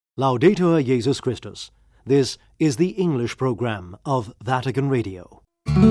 Laudetur Jesus Christus. This is the English program of Vatican Radio.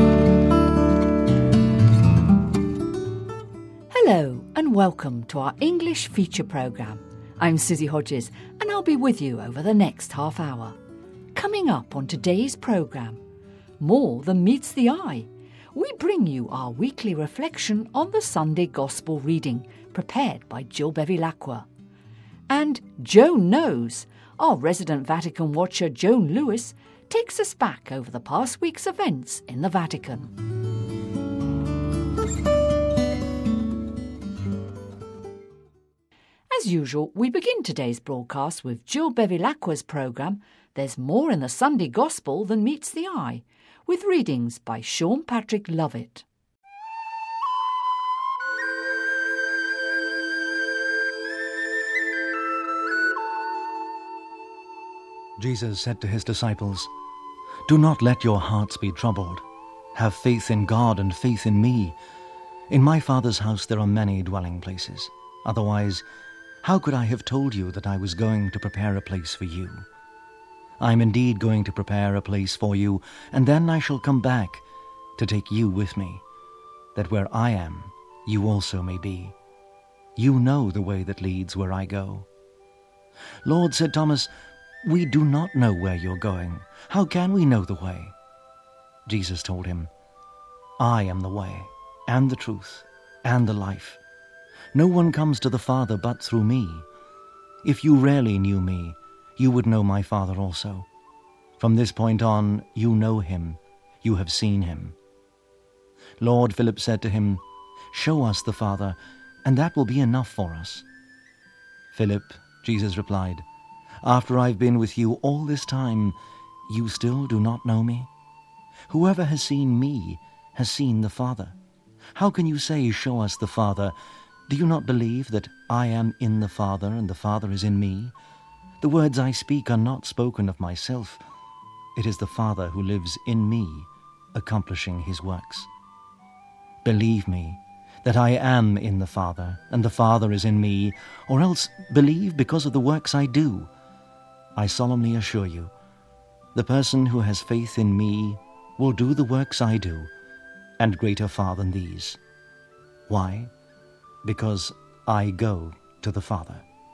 Hello and welcome to our English feature programme. I'm Susie Hodges and I'll be with you over the next half hour. Coming up on today's programme, more than meets the eye. We bring you our weekly reflection on the Sunday Gospel reading prepared by Jill Bevilacqua. And Joan Knows, our resident Vatican watcher Joan Lewis, takes us back over the past week's events in the Vatican. As usual, we begin today's broadcast with Jill Bevilacqua's programme, There's More in the Sunday Gospel Than Meets the Eye, with readings by Sean Patrick Lovett. Jesus said to his disciples, "Do not let your hearts be troubled. Have faith in God and faith in me. In my Father's house there are many dwelling places. Otherwise, how could I have told you that I was going to prepare a place for you? I am indeed going to prepare a place for you, and then I shall come back to take you with me, that where I am, you also may be. You know the way that leads where I go." "Lord," said Thomas, "we do not know where you're going. How can we know the way?" Jesus told him, "I am the way, and the truth, and the life. No one comes to the Father but through me. If you really knew me, you would know my Father also. From this point on, you know him, you have seen him." "Lord," Philip said to him, "show us the Father, and that will be enough for us." "Philip," Jesus replied, "after I've been with you all this time, you still do not know me? Whoever has seen me has seen the Father. How can you say, 'Show us the Father'? Do you not believe that I am in the Father and the Father is in me? The words I speak are not spoken of myself. It is the Father who lives in me, accomplishing his works. Believe me that I am in the Father and the Father is in me, or else believe because of the works I do. I solemnly assure you, the person who has faith in me will do the works I do, and greater far than these. Why? Because I go to the Father."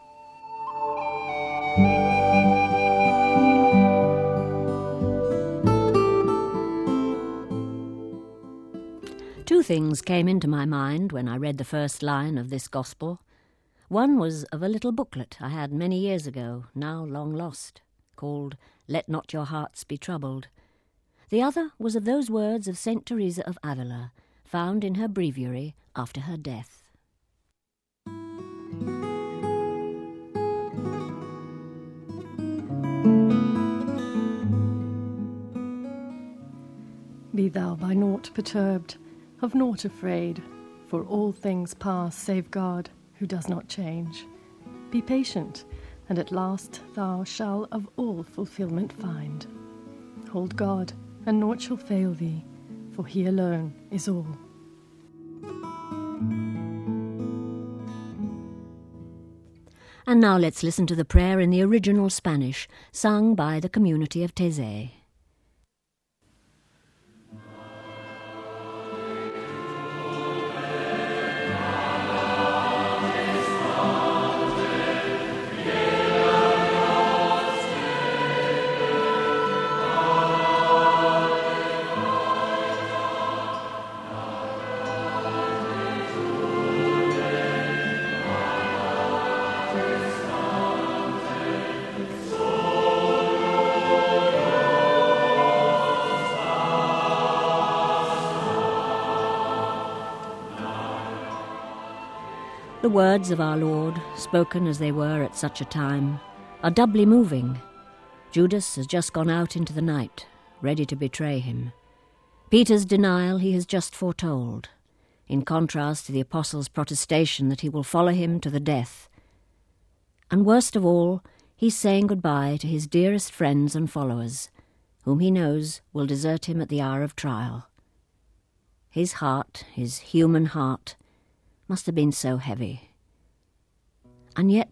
Two things came into my mind when I read the first line of this gospel. One was of a little booklet I had many years ago, now long lost, called "Let Not Your Hearts Be Troubled." The other was of those words of St. Teresa of Avila, found in her breviary after her death. Be thou by naught perturbed, of naught afraid, for all things pass save God, who does not change. Be patient, and at last thou shalt of all fulfilment find. Hold God, and naught shall fail thee, for he alone is all. And now let's listen to the prayer in the original Spanish, sung by the community of Taizé. The words of our Lord, spoken as they were at such a time, are doubly moving. Judas has just gone out into the night, ready to betray him. Peter's denial he has just foretold, in contrast to the apostle's protestation that he will follow him to the death. And worst of all, he's saying goodbye to his dearest friends and followers, whom he knows will desert him at the hour of trial. His heart, his human heart, must have been so heavy. And yet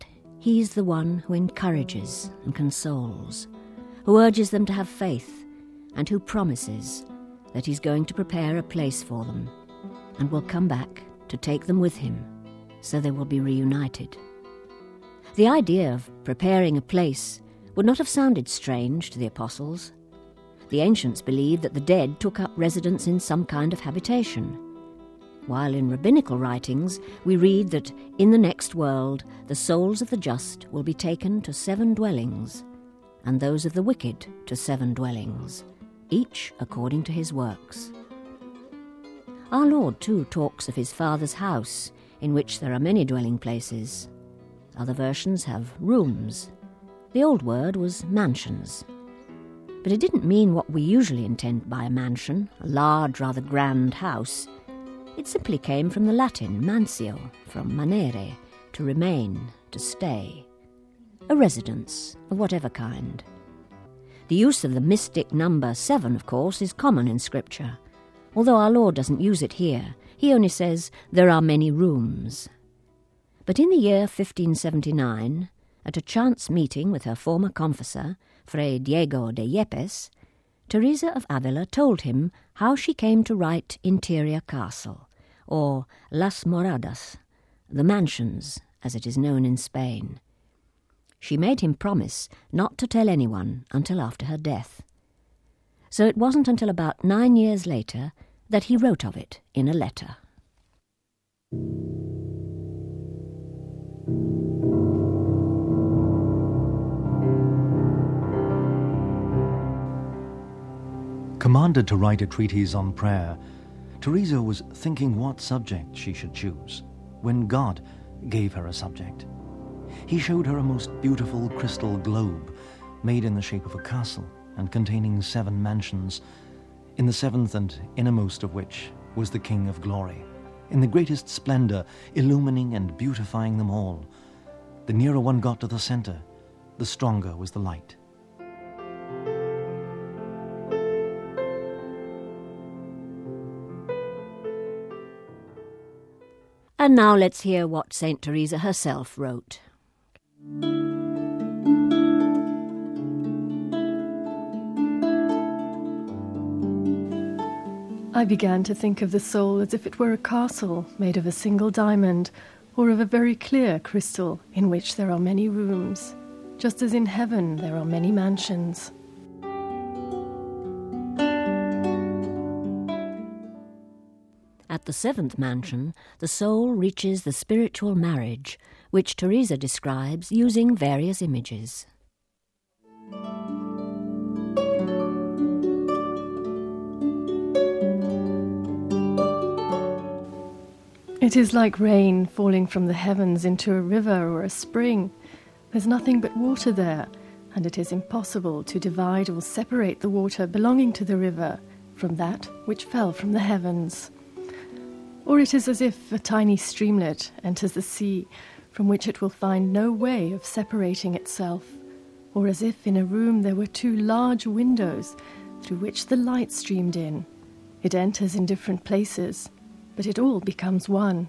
He's the one who encourages and consoles, who urges them to have faith, and who promises that he's going to prepare a place for them and will come back to take them with him so they will be reunited. The idea of preparing a place would not have sounded strange to the apostles. The ancients believed that the dead took up residence in some kind of habitation, while in rabbinical writings we read that in the next world the souls of the just will be taken to 7 dwellings, and those of the wicked to 7 dwellings, each according to his works. Our Lord too talks of his Father's house, in which there are many dwelling places. Other versions have rooms. The old word was mansions. But it didn't mean what we usually intend by a mansion, a large, rather grand house. It simply came from the Latin mansio, from manere, to remain, to stay. A residence of whatever kind. The use of the mystic number 7, of course, is common in Scripture. Although our Lord doesn't use it here, he only says, "There are many rooms." But in the year 1579, at a chance meeting with her former confessor, Fray Diego de Yepes, Teresa of Avila told him how she came to write Interior Castle, or Las Moradas, the mansions, as it is known in Spain. She made him promise not to tell anyone until after her death. So it wasn't until about 9 years later that he wrote of it in a letter. Commanded to write a treatise on prayer, Teresa was thinking what subject she should choose, when God gave her a subject. He showed her a most beautiful crystal globe, made in the shape of a castle and containing 7 mansions, in the 7th and innermost of which was the King of Glory, in the greatest splendor, illumining and beautifying them all. The nearer one got to the center, the stronger was the light. And now let's hear what St. Teresa herself wrote. I began to think of the soul as if it were a castle made of a single diamond, or of a very clear crystal in which there are many rooms, just as in heaven there are many mansions. At the 7th mansion, the soul reaches the spiritual marriage, which Teresa describes using various images. It is like rain falling from the heavens into a river or a spring. There's nothing but water there, and it is impossible to divide or separate the water belonging to the river from that which fell from the heavens. Or it is as if a tiny streamlet enters the sea, from which it will find no way of separating itself, or as if in a room there were 2 large windows through which the light streamed in. It enters in different places, but it all becomes one.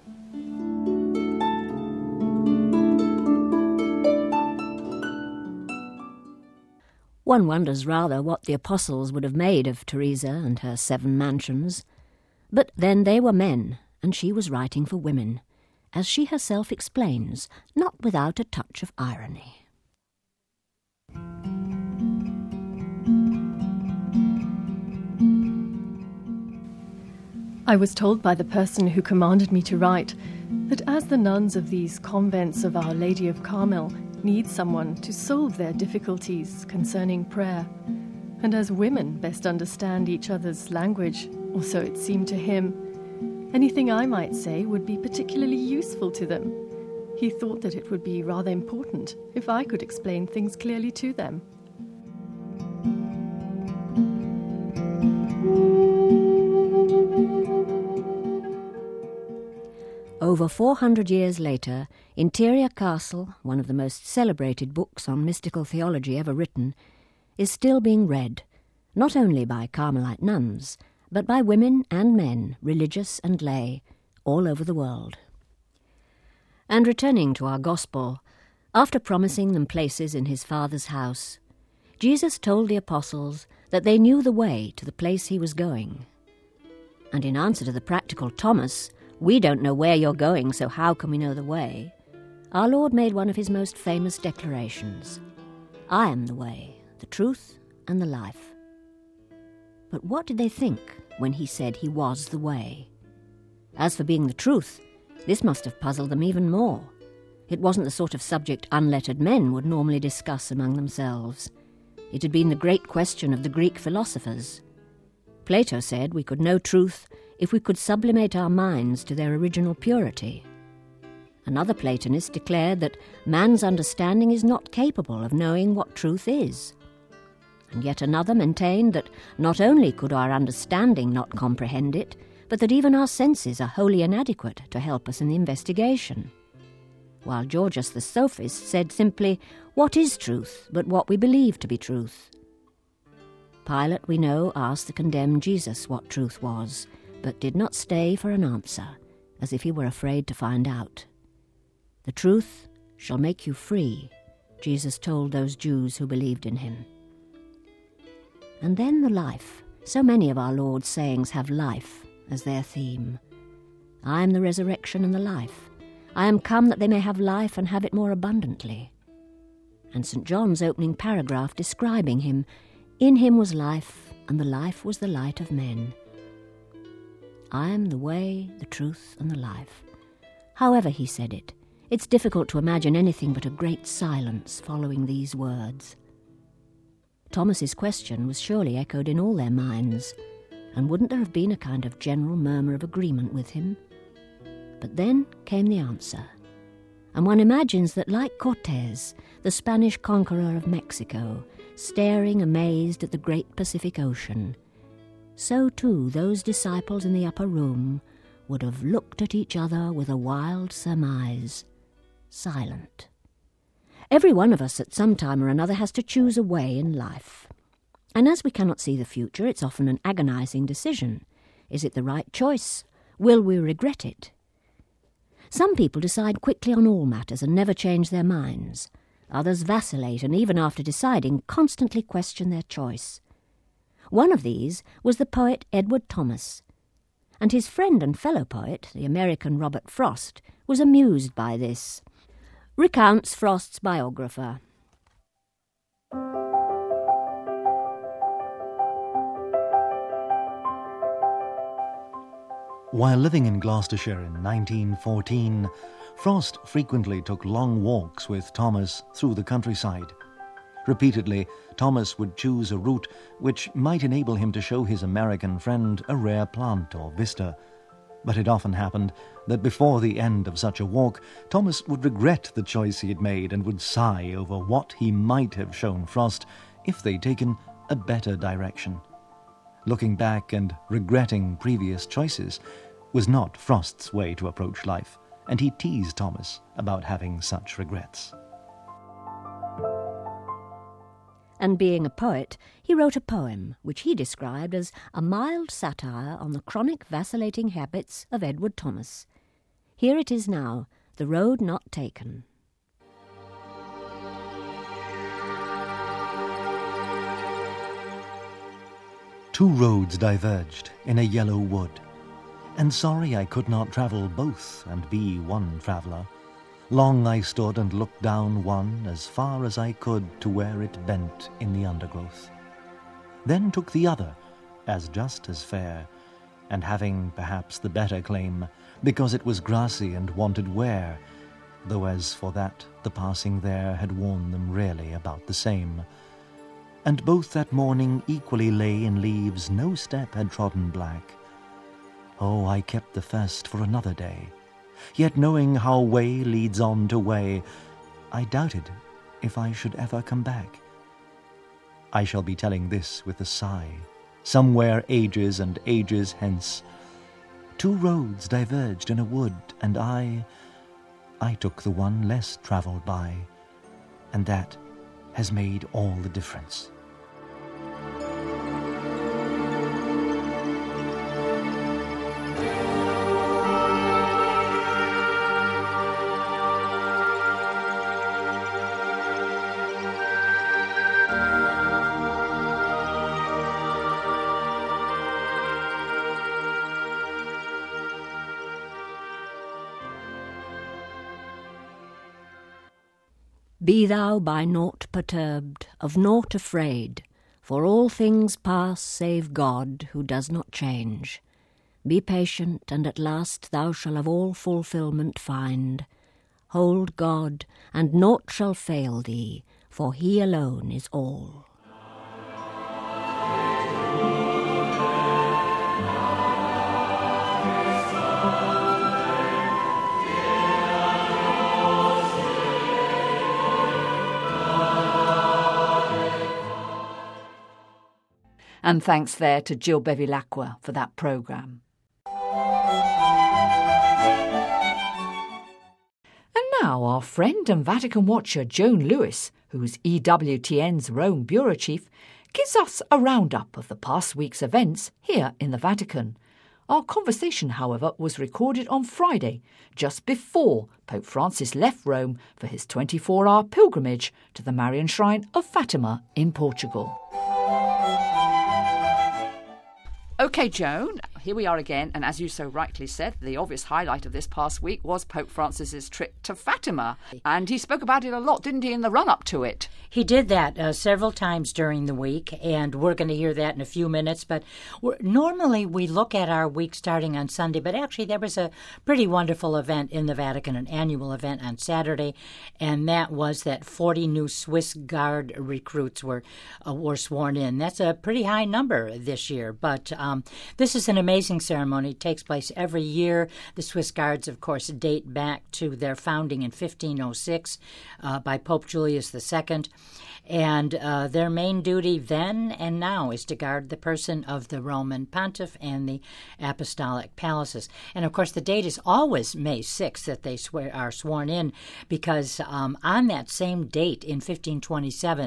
One wonders rather what the apostles would have made of Teresa and her 7 mansions. But then they were men, and she was writing for women, as she herself explains, not without a touch of irony. I was told by the person who commanded me to write that as the nuns of these convents of Our Lady of Carmel need someone to solve their difficulties concerning prayer, and as women best understand each other's language, or so it seemed to him, anything I might say would be particularly useful to them. He thought that it would be rather important if I could explain things clearly to them. Over 400 years later, Interior Castle, one of the most celebrated books on mystical theology ever written, is still being read, not only by Carmelite nuns, but by women and men, religious and lay, all over the world. And returning to our Gospel, After promising them places in his Father's house, Jesus told the apostles that they knew the way to the place he was going. And in answer to the practical Thomas, "We don't know where you're going, so how can we know the way?" our Lord made one of his most famous declarations: "I am the way, the truth, and the life." But what did they think when he said he was the way? As for being the truth, this must have puzzled them even more. It wasn't the sort of subject unlettered men would normally discuss among themselves. It had been the great question of the Greek philosophers. Plato said we could know truth if we could sublimate our minds to their original purity. Another Platonist declared that man's understanding is not capable of knowing what truth is. And yet another maintained that not only could our understanding not comprehend it, but that even our senses are wholly inadequate to help us in the investigation. While Gorgias the sophist said simply, "What is truth but what we believe to be truth?" Pilate, we know, asked the condemned Jesus what truth was, but did not stay for an answer, as if he were afraid to find out. "The truth shall make you free," Jesus told those Jews who believed in him. And then the life. So many of our Lord's sayings have life as their theme. "I am the resurrection and the life. I am come that they may have life and have it more abundantly." And St. John's opening paragraph describing him, "In him was life, and the life was the light of men." I am the way, the truth, and the life. However he said it, it's difficult to imagine anything but a great silence following these words. Thomas's question was surely echoed in all their minds, and wouldn't there have been a kind of general murmur of agreement with him? But then came the answer, and one imagines that, like Cortés, the Spanish conqueror of Mexico, staring amazed at the great Pacific Ocean, so too those disciples in the upper room would have looked at each other with a wild surmise, silent. Every one of us at some time or another has to choose a way in life. And as we cannot see the future, it's often an agonizing decision. Is it the right choice? Will we regret it? Some people decide quickly on all matters and never change their minds. Others vacillate and even after deciding constantly question their choice. One of these was the poet Edward Thomas, and his friend and fellow poet, the American Robert Frost, was amused by this. Recounts Frost's biographer. While living in Gloucestershire in 1914, Frost frequently took long walks with Thomas through the countryside. Repeatedly, Thomas would choose a route which might enable him to show his American friend a rare plant or vista. But it often happened that before the end of such a walk, Thomas would regret the choice he had made and would sigh over what he might have shown Frost if they'd taken a better direction. Looking back and regretting previous choices was not Frost's way to approach life, and he teased Thomas about having such regrets. And being a poet, he wrote a poem which he described as a mild satire on the chronic vacillating habits of Edward Thomas. Here it is now, The Road Not Taken. Two roads diverged in a yellow wood, and sorry I could not travel both and be one traveller. Long I stood and looked down one as far as I could to where it bent in the undergrowth. Then took the other, as just as fair, and having perhaps the better claim, because it was grassy and wanted wear, though as for that the passing there had worn them really about the same. And both that morning equally lay in leaves no step had trodden black. Oh, I kept the first for another day, yet knowing how way leads on to way, I doubted if I should ever come back. I shall be telling this with a sigh, somewhere ages and ages hence. Two roads diverged in a wood, and I took the one less travelled by, and that has made all the difference. Be thou by naught perturbed, of naught afraid, for all things pass save God, who does not change. Be patient, and at last thou shalt of all fulfilment find. Hold God, and naught shall fail thee, for he alone is all. And thanks there to Jill Bevilacqua for that programme. And now our friend and Vatican watcher Joan Lewis, who's EWTN's Rome Bureau Chief, gives us a roundup of the past week's events here in the Vatican. Our conversation, however, was recorded on Friday, just before Pope Francis left Rome for his 24-hour pilgrimage to the Marian Shrine of Fatima in Portugal. OK, Joan, here we are again, and as you so rightly said, the obvious highlight of this past week was Pope Francis's trip to Fatima, and he spoke about it a lot, didn't he, in the run-up to it? He did that several times during the week, and we're going to hear that in a few minutes, but normally we look at our week starting on Sunday, but actually there was a pretty wonderful event in the Vatican, an annual event on Saturday, and that was that 40 new Swiss Guard recruits were sworn in. That's a pretty high number this year, but this is an amazing ceremony. It takes place every year. The Swiss Guards, of course, date back to their founding in 1506 by Pope Julius II. And their main duty then and now is to guard the person of the Roman pontiff and the apostolic palaces. And, of course, the date is always May 6th that they are sworn in, because on that same date in 1527,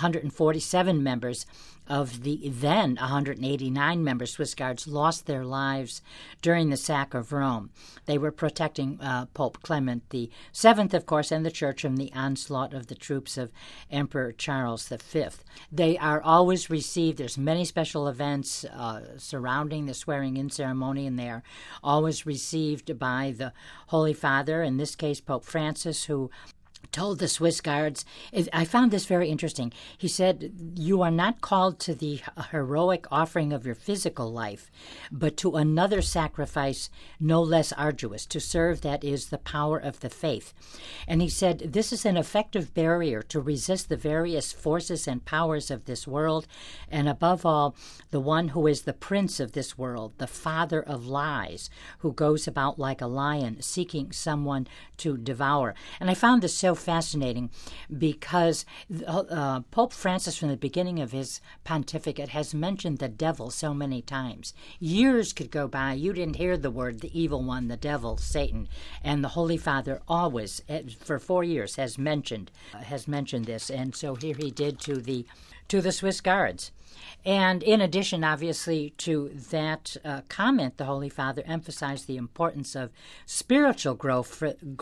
147 members of the then 189 member Swiss Guards lost their lives during the sack of Rome. They were protecting Pope Clement VII, of course, and the Church from the onslaught of the troops of Emperor Charles V. They are always received. There's many special events surrounding the swearing-in ceremony, and they are always received by the Holy Father, in this case Pope Francis, who told the Swiss Guards, I found this very interesting. He said, "You are not called to the heroic offering of your physical life, but to another sacrifice no less arduous, to serve, that is, the power of the faith." And he said, this is an effective barrier to resist the various forces and powers of this world, and above all, the one who is the prince of this world, the father of lies, who goes about like a lion, seeking someone to devour. And I found this so fascinating because Pope Francis, from the beginning of his pontificate, has mentioned the devil so many times. Years could go by, you didn't hear the word the evil one, the devil, Satan, and the Holy Father always, for 4 years, has mentioned this, and so here he did to the Swiss Guards. And in addition, obviously, to that comment, the Holy Father emphasized the importance of spiritual growth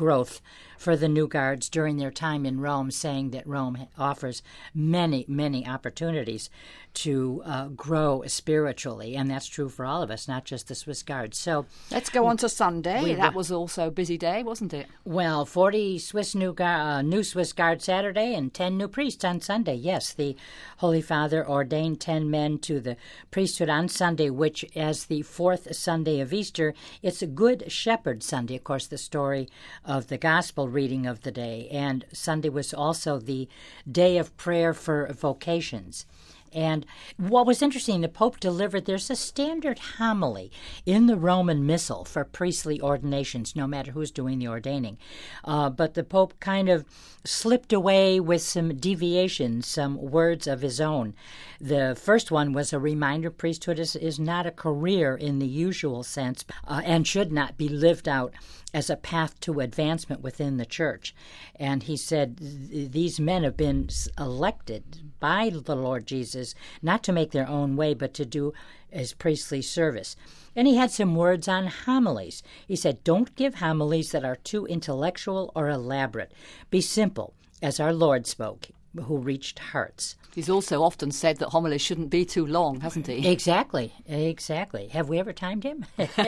for the new guards during their time in Rome, saying that Rome offers many, many opportunities to grow spiritually, and that's true for all of us, not just the Swiss Guards. So let's go on to Sunday. That was also a busy day, wasn't it? Well, 40 new Swiss Guards Saturday and 10 new priests on Sunday. Yes, the Holy Father ordained 10 men to the priesthood on Sunday, which, as the fourth Sunday of Easter, it's a Good Shepherd Sunday, of course, the story of the Gospel reading of the day. And Sunday was also the day of prayer for vocations. And what was interesting, the Pope delivered, there's a standard homily in the Roman Missal for priestly ordinations, no matter who's doing the ordaining. But the Pope kind of slipped away with some deviations, some words of his own. The first one was a reminder priesthood is not a career in the usual sense and should not be lived out as a path to advancement within the church. And he said these men have been elected by the Lord Jesus not to make their own way, but to do his priestly service. And he had some words on homilies. He said, don't give homilies that are too intellectual or elaborate. Be simple, as our Lord spoke. who reached hearts. He's also often said that homilies shouldn't be too long, hasn't he? Exactly. Have we ever timed him?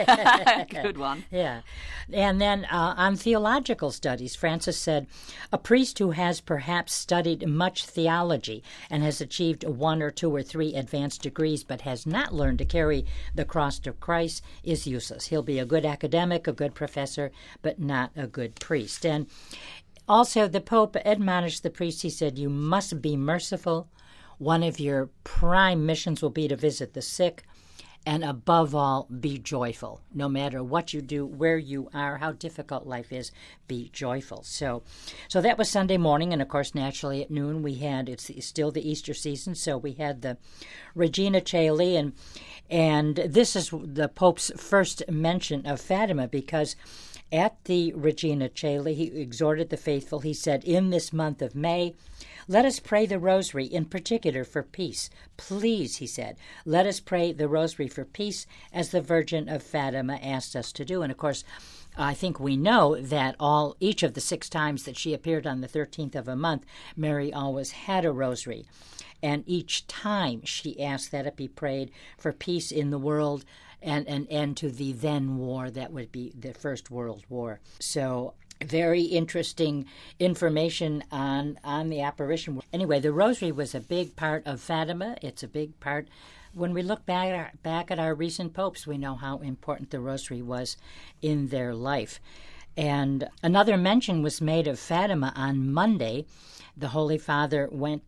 Good one. Yeah. And then on theological studies, Francis said, a priest who has perhaps studied much theology and has achieved 1 or 2 or 3 advanced degrees but has not learned to carry the cross of Christ is useless. He'll be a good academic, a good professor, but not a good priest. And also, the Pope admonished the priests. He said, you must be merciful. One of your prime missions will be to visit the sick. And above all, be joyful. No matter what you do, where you are, how difficult life is, be joyful. So that was Sunday morning. And, of course, naturally at noon we had, it's still the Easter season, so we had the Regina Caeli. And this is the Pope's first mention of Fatima, because at the Regina Caeli, he exhorted the faithful. He said, in this month of May, let us pray the rosary, in particular for peace. Please, he said, let us pray the rosary for peace, as the Virgin of Fatima asked us to do. And, of course, I think we know that each of the 6 times that she appeared on the 13th of a month, Mary always had a rosary. And each time she asked that it be prayed for peace in the world and an end to the then war that would be the First World War. So very interesting information on the apparition. Anyway, the rosary was a big part of Fatima. It's a big part. When we look back at our recent popes, we know how important the rosary was in their life. And another mention was made of Fatima on Monday. The Holy Father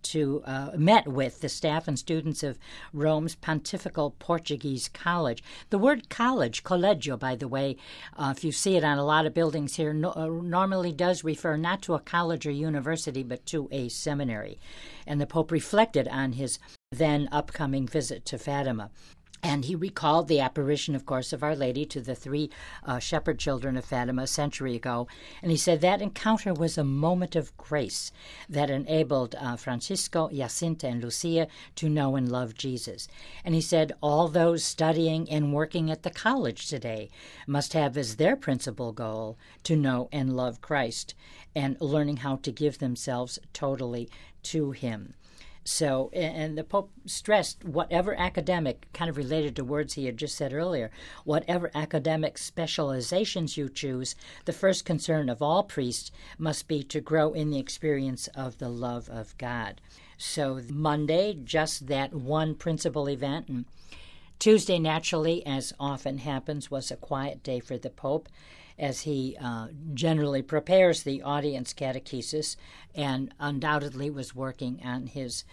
met with the staff and students of Rome's Pontifical Portuguese College. The word college, collegio, by the way, if you see it on a lot of buildings here, normally does refer not to a college or university, but to a seminary. And the Pope reflected on his then upcoming visit to Fatima. And he recalled the apparition, of course, of Our Lady to the 3 shepherd children of Fatima a century ago. And he said that encounter was a moment of grace that enabled Francisco, Jacinta, and Lucia to know and love Jesus. And he said all those studying and working at the college today must have as their principal goal to know and love Christ and learning how to give themselves totally to him. So, and the Pope stressed whatever academic, kind of related to words he had just said earlier, whatever academic specializations you choose, the first concern of all priests must be to grow in the experience of the love of God. So Monday, just that one principal event, and Tuesday, naturally, as often happens, was a quiet day for the Pope, as he generally prepares the audience catechesis and undoubtedly was working on his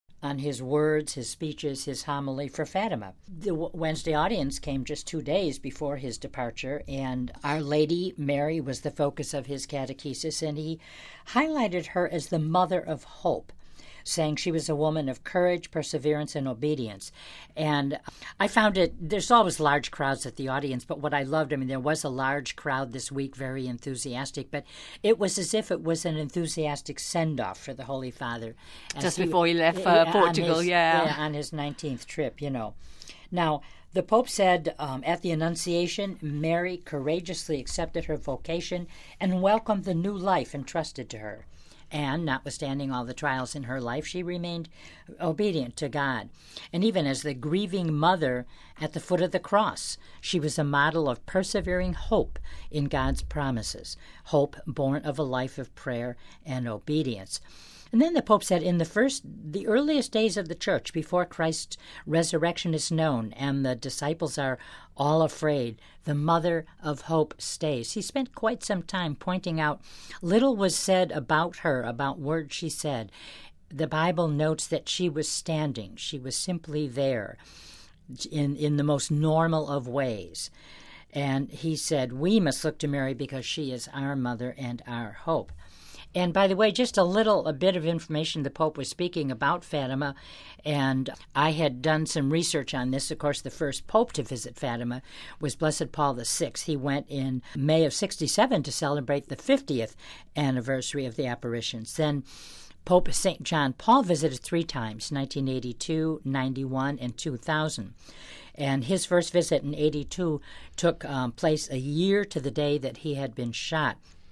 words, his speeches, his homily for Fatima. The Wednesday audience came just 2 days before his departure, and Our Lady Mary was the focus of his catechesis, and he highlighted her as the mother of hope, saying she was a woman of courage, perseverance, and obedience. And I found there's always large crowds at the audience, but what I loved, there was a large crowd this week, very enthusiastic, but it was as if it was an enthusiastic send-off for the Holy Father. Just before he left Portugal, on his 19th trip, Now, the Pope said at the Annunciation, Mary courageously accepted her vocation and welcomed the new life entrusted to her. And, notwithstanding all the trials in her life, she remained obedient to God. And even as the grieving mother at the foot of the cross, she was a model of persevering hope in God's promises, hope born of a life of prayer and obedience. And then the Pope said, in the earliest days of the Church, before Christ's resurrection is known and the disciples are all afraid, the mother of hope stays. He spent quite some time pointing out little was said about her, about words she said. The Bible notes that she was standing. She was simply there in the most normal of ways. And he said, we must look to Mary because she is our mother and our hope. And by the way, just a bit of information, the Pope was speaking about Fatima, and I had done some research on this. Of course, the first Pope to visit Fatima was Blessed Paul VI. He went in May of 67 to celebrate the 50th anniversary of the apparitions. Then Pope St. John Paul visited 3 times, 1982, 91, and 2000. And his first visit in 82 took place a year to the day that he had been shot.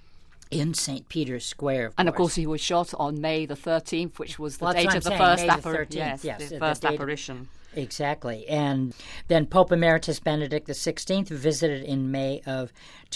in St. Peter's Square. And of course, he was shot on May the 13th, which was the Well, that's date what of the I'm first saying, May the apparition. 13th, yes, the the first date- apparition. Exactly. And then Pope Emeritus Benedict XVI visited in May of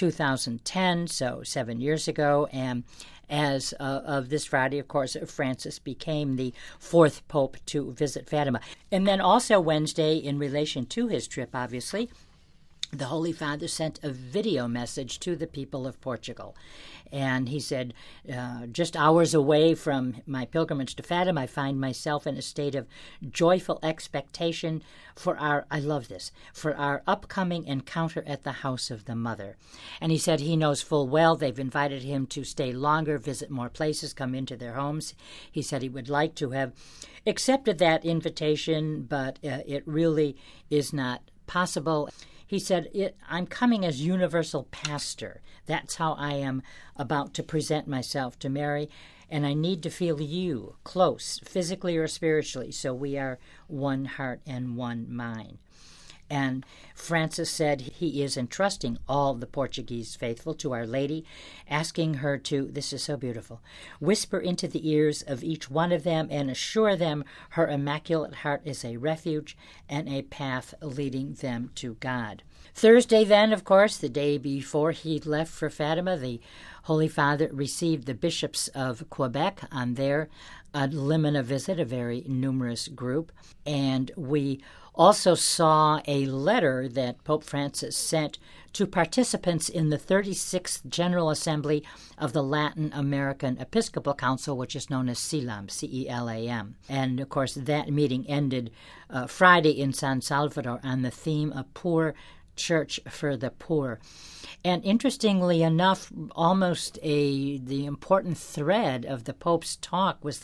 2010, so 7 years ago. And as of this Friday, of course, Francis became the fourth pope to visit Fatima. And then also Wednesday, in relation to his trip, obviously, the Holy Father sent a video message to the people of Portugal. And he said, just hours away from my pilgrimage to Fatima, I find myself in a state of joyful expectation for I love this, for our upcoming encounter at the house of the Mother. And he said he knows full well they've invited him to stay longer, visit more places, come into their homes. He said he would like to have accepted that invitation, but it really is not possible. He said, I'm coming as universal pastor. That's how I am about to present myself to Mary, and I need to feel you close, physically or spiritually, so we are one heart and one mind. And Francis said he is entrusting all the Portuguese faithful to Our Lady, asking her to, this is so beautiful, whisper into the ears of each one of them and assure them her Immaculate Heart is a refuge and a path leading them to God. Thursday then, of course, the day before he left for Fatima, the Holy Father received the bishops of Quebec on their Limina visit, a very numerous group, and we also saw a letter that Pope Francis sent to participants in the 36th General Assembly of the Latin American Episcopal Council, which is known as CELAM, C-E-L-A-M. And, of course, that meeting ended Friday in San Salvador on the theme of Poor Church for the Poor. And interestingly enough, almost the important thread of the Pope's talk was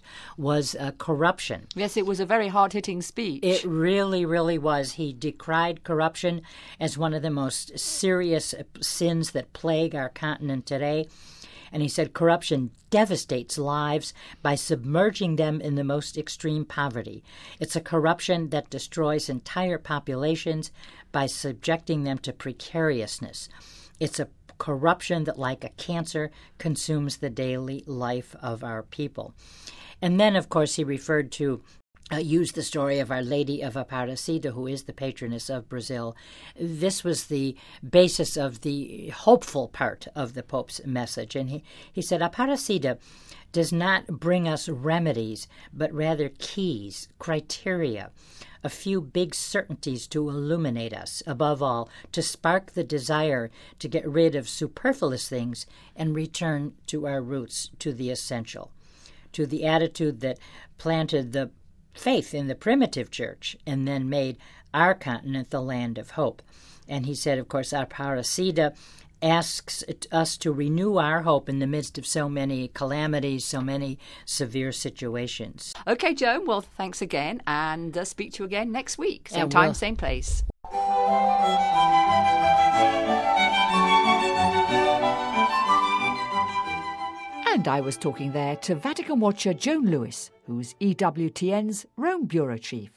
corruption. Yes, it was a very hard-hitting speech. It really, really was. He decried corruption as one of the most serious sins that plague our continent today. And he said corruption devastates lives by submerging them in the most extreme poverty. It's a corruption that destroys entire populations by subjecting them to precariousness. It's a corruption that, like a cancer, consumes the daily life of our people. And then, of course, he referred to used the story of Our Lady of Aparecida, who is the patroness of Brazil. This was the basis of the hopeful part of the Pope's message. And he said, Aparecida does not bring us remedies, but rather keys, criteria, a few big certainties to illuminate us, above all, to spark the desire to get rid of superfluous things and return to our roots, to the essential, to the attitude that planted the faith in the primitive church and then made our continent the land of hope. And he said, of course, Aparecida asks us to renew our hope in the midst of so many calamities, so many severe situations. Okay, Joan, well, thanks again, and speak to you again next week. Same And time, we'll- same place. And I was talking there to Vatican watcher Joan Lewis, who's EWTN's Rome Bureau Chief.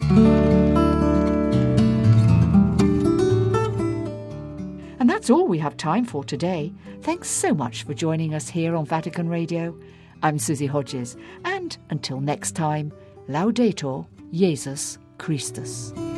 And that's all we have time for today. Thanks so much for joining us here on Vatican Radio. I'm Susie Hodges, and until next time, Laudator Jesus Christus.